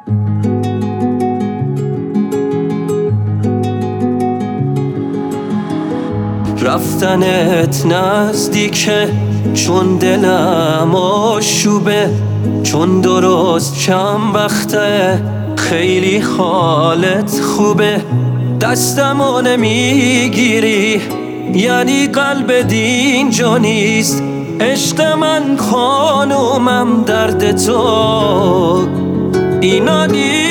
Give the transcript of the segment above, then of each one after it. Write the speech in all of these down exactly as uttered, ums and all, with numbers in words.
رفتنت نزدیکه چون دلم آشوبه، چون درست چند وقته خیلی حالت خوبه. دستمو نمیگیری یعنی قلب دینجا نیست. عشق من خانومم درد تو اینا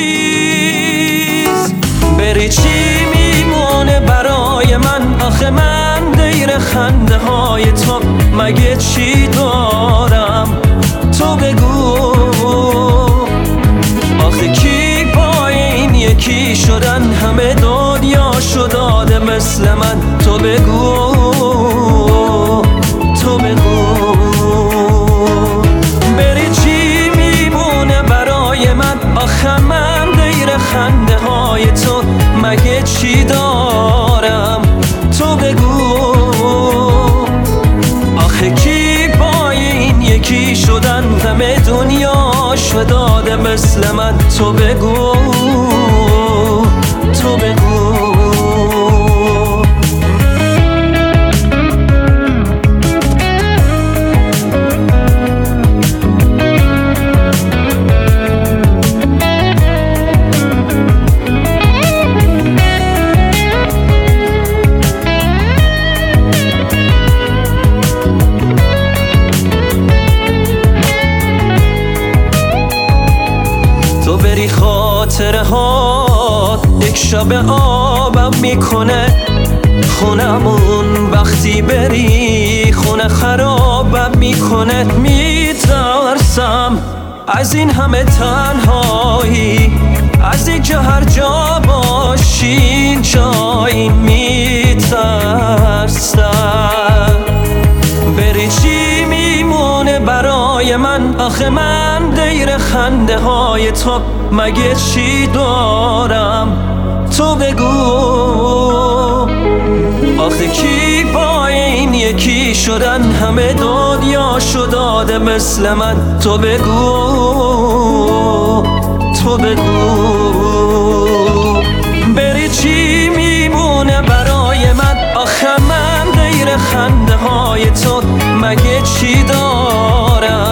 نیست. بری چی میمونه برای من؟ آخه من دیر خنده های تو مگه چی دارم؟ تو بگو آخه کی پای این یکی شدن؟ همه دنیا شداده مثل من. تو بگو تو بگو بری چی میمونه برای من؟ آخه من دیر خنده های تو مگه چی دارم؟ تو بگو آخه کی پای این یکی شدن؟ همه دنیا شداده مثل من. تو بگو تو بگو تو بری خاطره ها یک شب آبم میکنه. خونمون وقتی بری خونه خرابم میکنه. میترسم از این همه تنهایی، از این که هر جا باشین جایی. میترسم بری چی میمونه برای من؟ آخه من دیر خنده های تو مگه چی دارم؟ تو بگو آخه کی پای این یکی شدن؟ همه دنیا شداده مثل من. تو بگو تو بگو بری چی میمونه برای من؟ آخه من دیر خنده های تو مگه چی دارم؟